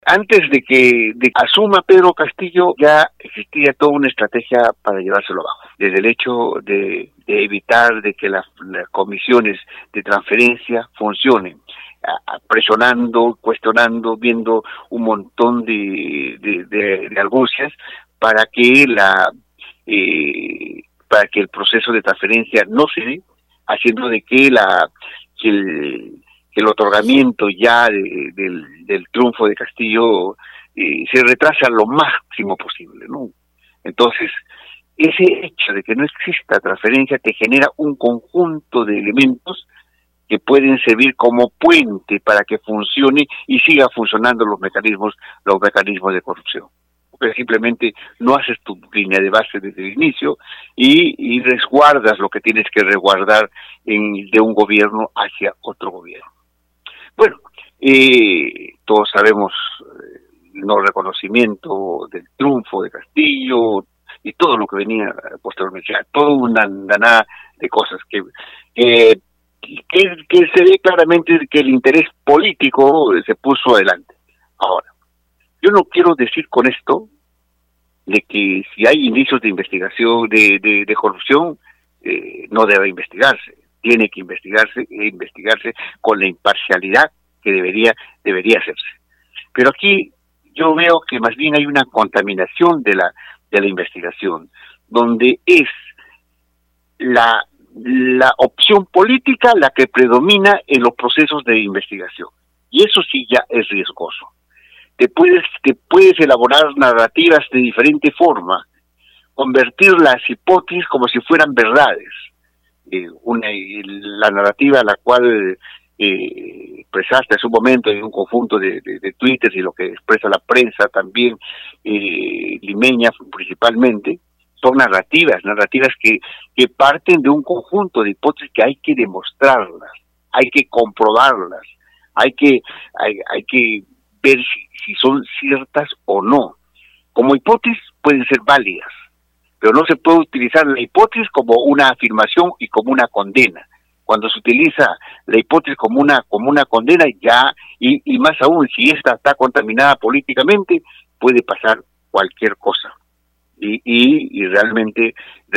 Antes de que asuma Pedro Castillo, ya existía toda una estrategia para llevárselo abajo. Desde el hecho de evitar de que las comisiones de transferencia funcionen, presionando, cuestionando, viendo un montón de argucias para que para que el proceso de transferencia no se dé, haciendo de que el otorgamiento ya del triunfo de Castillo se retrasa lo máximo posible, ¿no? Entonces, ese hecho de que no exista transferencia te genera un conjunto de elementos que pueden servir como puente para que funcione y siga funcionando los mecanismos de corrupción. Porque simplemente no haces tu línea de base desde el inicio y resguardas lo que tienes que resguardar de un gobierno hacia otro gobierno. Bueno, todos sabemos el no reconocimiento del triunfo de Castillo y todo lo que venía posteriormente, toda una andanada de cosas que se ve claramente que el interés político se puso adelante. Ahora, yo no quiero decir con esto de que si hay indicios de investigación, de corrupción, no debe investigarse. Tiene que investigarse con la imparcialidad que debería hacerse. Pero aquí yo veo que más bien hay una contaminación de la investigación, donde es la opción política la que predomina en los procesos de investigación. Y eso sí ya es riesgoso. Te puedes elaborar narrativas de diferente forma, convertir las hipótesis como si fueran verdades. La narrativa a la cual expresaste hace un momento en un conjunto de twitters y lo que expresa la prensa también limeña principalmente, son narrativas que parten de un conjunto de hipótesis que hay que demostrarlas, hay que comprobarlas, hay que ver si son ciertas o no. Como hipótesis pueden ser válidas, pero no se puede utilizar la hipótesis como una afirmación y como una condena. Cuando se utiliza la hipótesis como una condena, ya, y más aún, si esta está contaminada políticamente, puede pasar cualquier cosa. Y realmente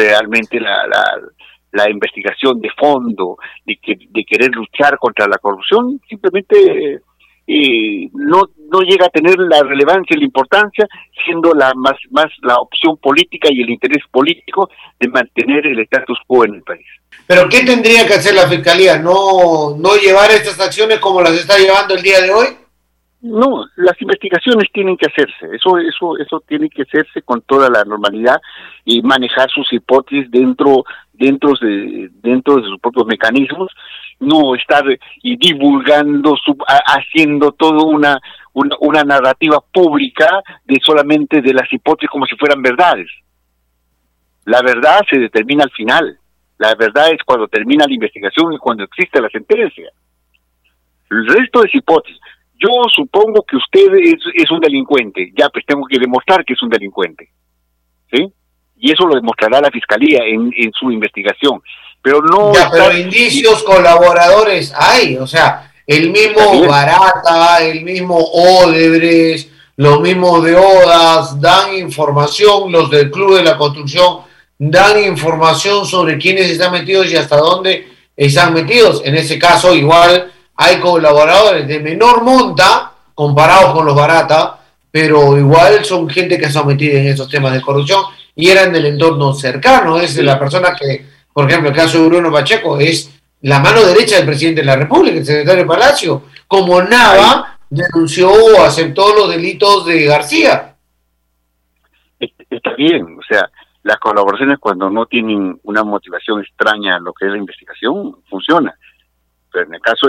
la investigación de fondo, de querer luchar contra la corrupción, simplemente no llega a tener la relevancia y la importancia, siendo más la opción política y el interés político de mantener el status quo en el país. ¿Pero qué tendría que hacer la Fiscalía? ¿No llevar estas acciones como las está llevando el día de hoy? No, las investigaciones tienen que hacerse, eso tiene que hacerse con toda la normalidad y manejar sus hipótesis dentro de sus propios mecanismos, no estar divulgando, haciendo toda una narrativa pública solamente de las hipótesis como si fueran verdades. La verdad se determina al final, la verdad es cuando termina la investigación y cuando existe la sentencia. El resto es hipótesis. Yo supongo que usted es un delincuente, ya pues tengo que demostrar que es un delincuente, ¿sí? Y eso lo demostrará la Fiscalía en su investigación, pero no... Pero indicios colaboradores hay, o sea, el mismo Barata, el mismo Odebrecht, los mismos de Odas, dan información, los del Club de la Construcción, dan información sobre quiénes están metidos y hasta dónde están metidos. En ese caso, igual hay colaboradores de menor monta comparados con los Barata, pero igual son gente que se ha metido en esos temas de corrupción y eran del entorno cercano. Es de la persona que, por ejemplo, el caso de Bruno Pacheco, es la mano derecha del presidente de la República, el secretario de Palacio. Como Nava denunció o aceptó los delitos de García. Está bien, o sea, las colaboraciones cuando no tienen una motivación extraña a lo que es la investigación, funciona. Pero en el caso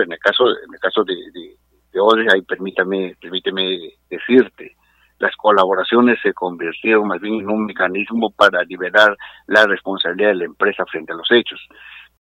de Odebrecht, ahí permíteme decirte, las colaboraciones se convirtieron más bien en un mecanismo para liberar la responsabilidad de la empresa frente a los hechos.